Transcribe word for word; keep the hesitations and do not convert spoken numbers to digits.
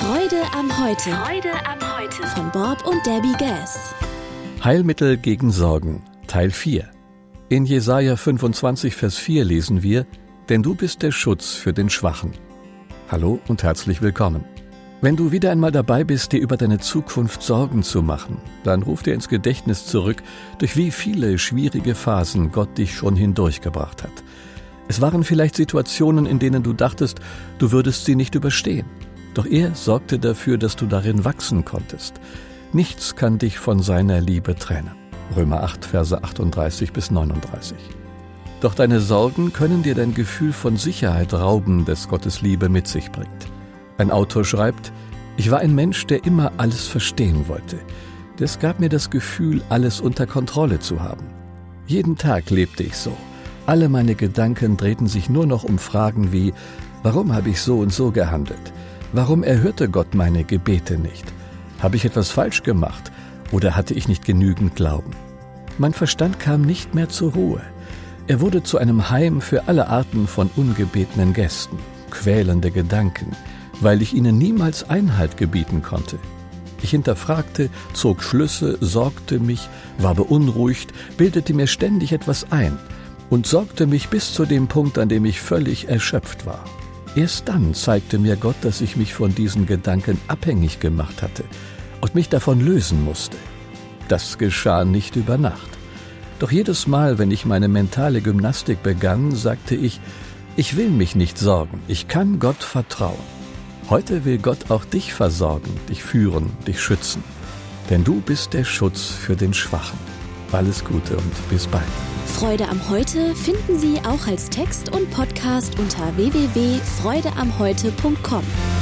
Freude am Heute. Freude am Heute. Von Bob und Debbie Gass. Heilmittel gegen Sorgen, Teil vier. In Jesaja fünfundzwanzig, Vers vier lesen wir: Denn du bist der Schutz für den Schwachen. Hallo und herzlich willkommen. Wenn du wieder einmal dabei bist, dir über deine Zukunft Sorgen zu machen, dann ruf dir ins Gedächtnis zurück, durch wie viele schwierige Phasen Gott dich schon hindurchgebracht hat. Es waren vielleicht Situationen, in denen du dachtest, du würdest sie nicht überstehen. Doch er sorgte dafür, dass du darin wachsen konntest. Nichts kann dich von seiner Liebe trennen. Römer acht, Verse achtunddreißig bis neununddreißig. Doch deine Sorgen können dir dein Gefühl von Sicherheit rauben, das Gottes Liebe mit sich bringt. Ein Autor schreibt: Ich war ein Mensch, der immer alles verstehen wollte. Das gab mir das Gefühl, alles unter Kontrolle zu haben. Jeden Tag lebte ich so. Alle meine Gedanken drehten sich nur noch um Fragen wie: Warum habe ich so und so gehandelt? Warum erhörte Gott meine Gebete nicht? Habe ich etwas falsch gemacht oder hatte ich nicht genügend Glauben? Mein Verstand kam nicht mehr zur Ruhe. Er wurde zu einem Heim für alle Arten von ungebetenen Gästen, quälende Gedanken, weil ich ihnen niemals Einhalt gebieten konnte. Ich hinterfragte, zog Schlüsse, sorgte mich, war beunruhigt, bildete mir ständig etwas ein und sorgte mich bis zu dem Punkt, an dem ich völlig erschöpft war. Erst dann zeigte mir Gott, dass ich mich von diesen Gedanken abhängig gemacht hatte und mich davon lösen musste. Das geschah nicht über Nacht. Doch jedes Mal, wenn ich meine mentale Gymnastik begann, sagte ich: Ich will mich nicht sorgen, ich kann Gott vertrauen. Heute will Gott auch dich versorgen, dich führen, dich schützen. Denn du bist der Schutz für den Schwachen. Alles Gute und bis bald. Freude am Heute finden Sie auch als Text und Podcast unter w w w punkt freude am heute punkt com.